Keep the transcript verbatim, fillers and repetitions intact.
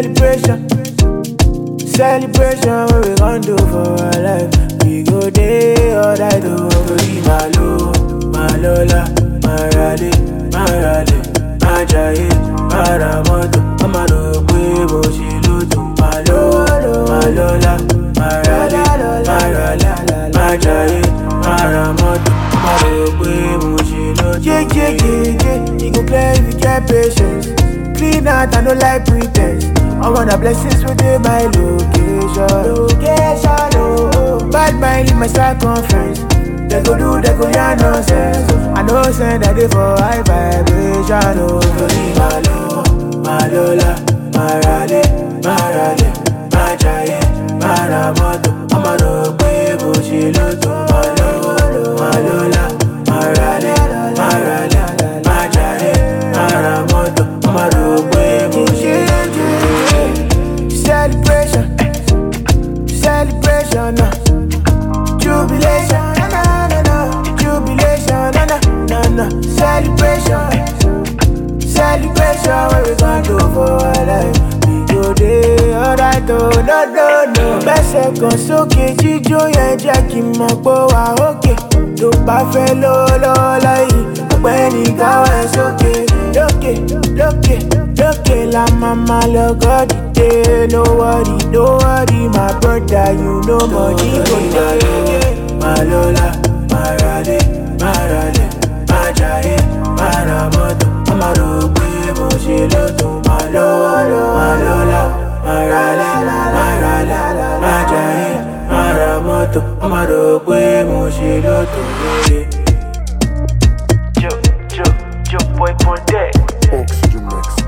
Celebration, celebration, what we gon' do for our life? We go day or die to be my lo, my lola, my rally, my rally, my jaye, my ramoto, my no kwe bo shi luto, my lo, my lola, my rally, my rally, my jaye, my ramoto, my no kwe bo shi luto. Yeah, yeah, yeah, yeah, you go play if you get patience. Clean out, I no like pretense. I want the blessings within my location. Location, oh. Bad mind in my circumference. They go do, they go yarn nonsense. I know send that they for high vibration. Oh, my lo, my lola, my rally, my rally, my jaye, my ramoto. I'm a no way, bullshit, my lo, my lola, my rally, my rally, my jaye, my ramoto. I'm a no way, bullshit. Celebration, celebration, no. Jubilation, na na na na. Jubilation, na na na na. Celebration, celebration, what we gon' do for our life? We go day alright, oh no no no. Bẹ́sẹ̀ kan sókè jíjó yẹn jẹ́ kí n mọ̀ pé wà ókè. Tó bá fẹ́ lọ́wọ́ lọ́wọ́ láyé, ọ̀gbẹ́ni káwọ́ ẹ̀ sókè. Lókè, lókè, lókè la mama lọ gọ́dì dé. No worry, no worry, my brother, you know money go dey. My lola, my rally, my rally, my jaye, my ramoto. I'ma ro pé mo ṣe lọ́tọ̀. My lola, my lola, my rally, my rally, my jaye, my ramoto. I'ma ro pé mo ṣe lọ́tọ̀. Joe, Joe, Joe boy on deck. Oxygen mix.